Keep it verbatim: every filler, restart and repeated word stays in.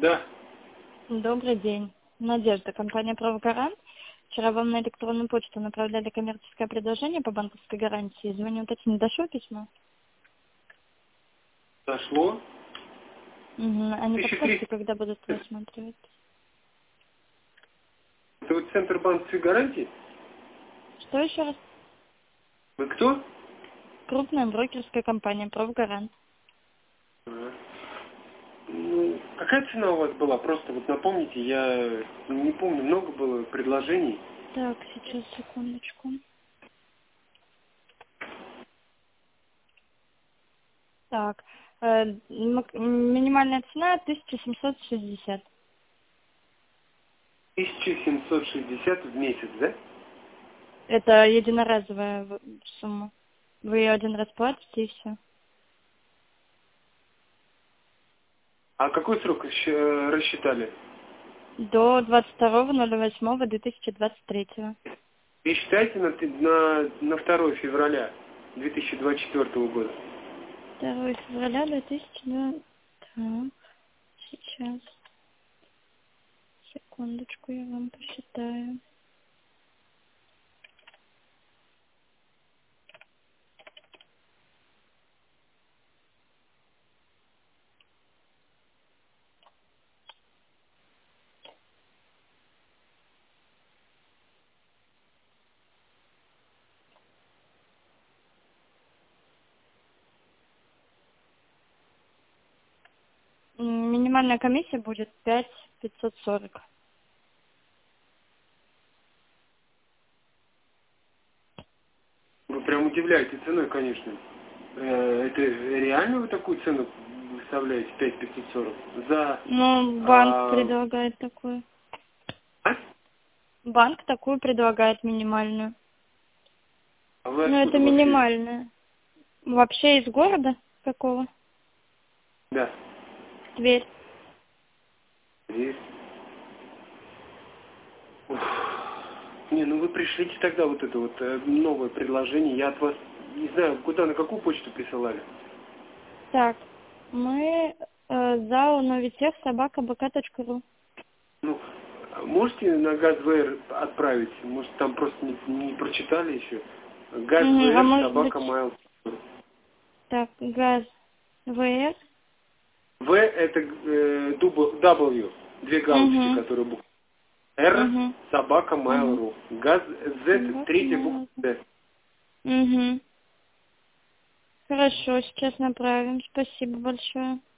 Да. Добрый день. Надежда, компания «Правгарант». Вчера вам на электронную почту направляли коммерческое предложение по банковской гарантии. Звоню уточнить, дошло письмо? Дошло. Угу. А не тысяча подскажете, триста. когда будут рассматривать? Это вот Центр банковской гарантии? Что еще раз? Вы кто? Крупная брокерская компания «Правгарант». Ага. Ну, какая цена у вас была? Просто вот напомните, я не помню, много было предложений. Так, сейчас, секундочку. Так, э, мак- минимальная цена тысяча семьсот шестьдесят. тысяча семьсот шестьдесят в месяц, да? Это единоразовая в- сумма. Вы ее один раз платите и все. А какой срок еще рассчитали? До двадцать второго ноль восьмого две тысячи двадцать третьего. И считайте на, ты- на, на второе февраля две тысячи двадцать четвёртого года. второго февраля две тысячи двадцатого. Так, сейчас. Секундочку, я вам посчитаю. М, Минимальная комиссия будет пять пятьсот сорок. Вы прям удивляете ценой, конечно. Э, Это реально вы такую цену выставляете, пять тысяч пятьсот сорок? За... Ну, банк А, предлагает такую. а? Банк такую предлагает минимальную. А вы Ну, это откуда вообще? минимальная. Вообще из города какого? Да. Тверь. Есть. Уф. Не, ну вы пришлите тогда вот это вот э, новое предложение. Я от вас не знаю, куда, на какую почту присылали. Так, мы э, зао новитех собака бэ ка точка ру. Ну, можете на ГазВР отправить? Может, там просто не, не прочитали еще? Мгм, а ГазВР может быть, собака майл. так, газ вэ эр. В это э, дубл- W, две галочки, Угу, которые буквы. Р угу, собака угу. mail.ru. Газ Z, Собака третья буква моя. Д. Угу. Хорошо, сейчас направим. Спасибо большое.